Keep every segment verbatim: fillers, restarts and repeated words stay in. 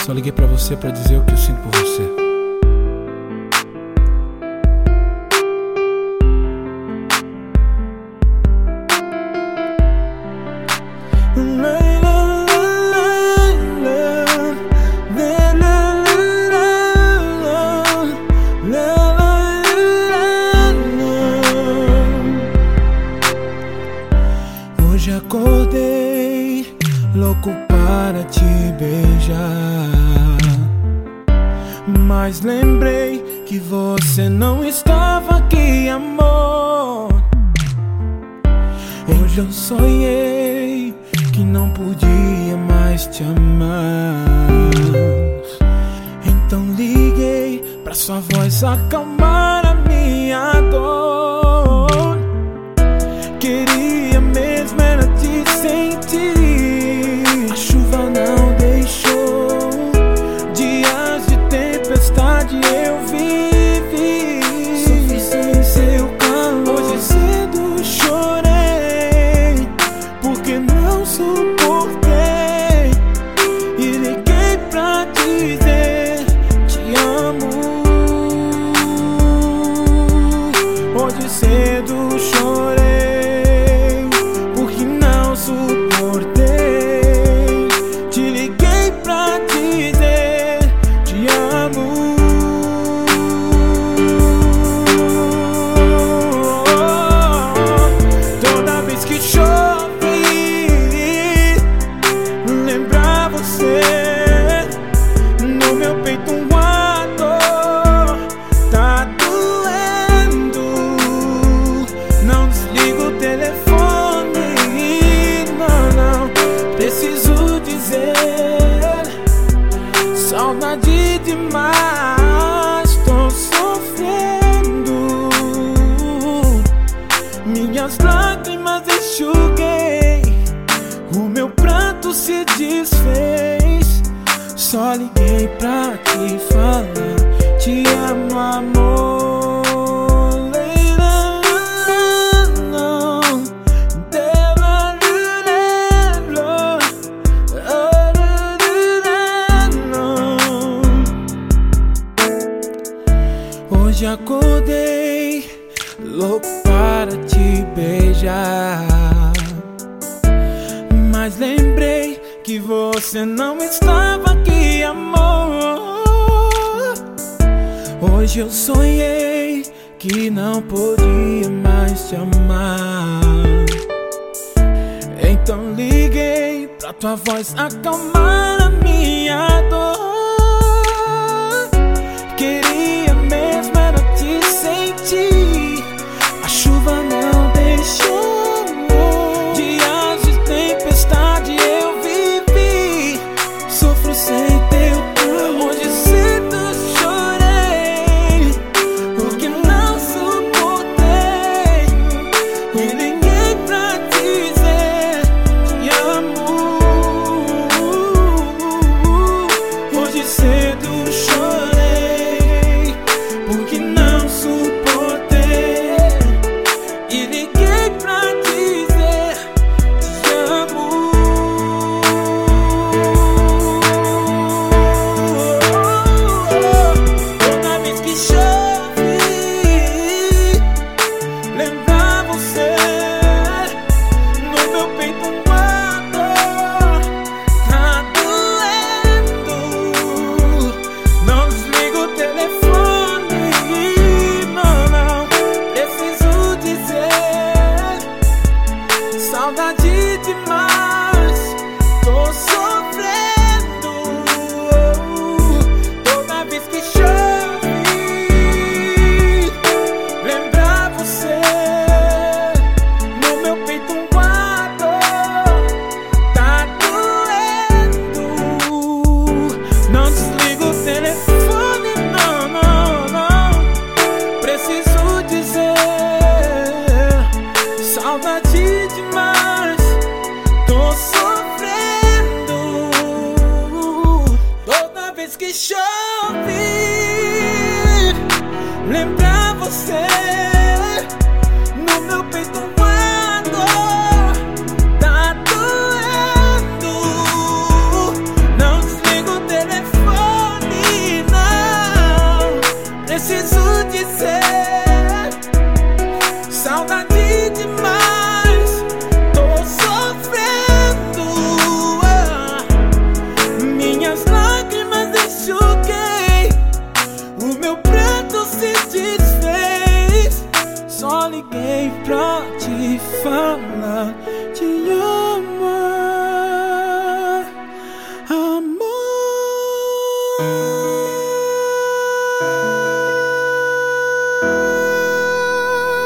Só liguei pra você pra dizer o que eu sinto por você. Hoje acordei louco para te beijar, mas lembrei que você não estava aqui, amor. Hoje eu sonhei que não podia mais te amar, então liguei pra sua voz acalmar a minha dor. Queria mesmo era te sentir. A chuva não deixou, dias de tempestade eu vivi. Sofri sem seu calor. Hoje cedo chorei porque não suportei e liguei pra dizer te amo. Hoje cedo chorei suportei, te liguei pra dizer te amo. Toda vez que chove, lembrar você, no meu peito um dor tá doendo. Não desligo o telefone, preciso dizer, saudade demais, tô sofrendo. Minhas lágrimas enxuguei, o meu pranto se desfez. Só liguei pra te falar, te amo, amor. Hoje acordei louco para te beijar, mas lembrei que você não estava aqui, amor. Hoje eu sonhei que não podia mais te amar, então liguei pra tua voz acalmar a minha dor. Queria mesmo era te sentir. A chuva não deixou, dias de tempestade eu vivi. Sofro sem teu calor. Hoje cedo chorei porque não suportei e liguei pra dizer te amo. Hoje cedo chorei porque não suportei e liguei pra dizer te amo. Toda vez que chove, lembrar você, no meu peito um dor tá doendo. Não desligo o telefone, saudade demais, tô sofrendo. Toda vez que chove, lembrar você, no meu peito um dor tá doendo. Não desligo o telefone, não, não, não. Preciso dizer, saudade demais, tô te amar, amor.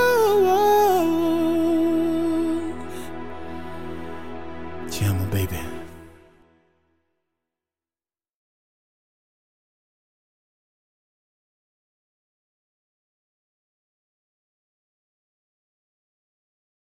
Te amo, baby.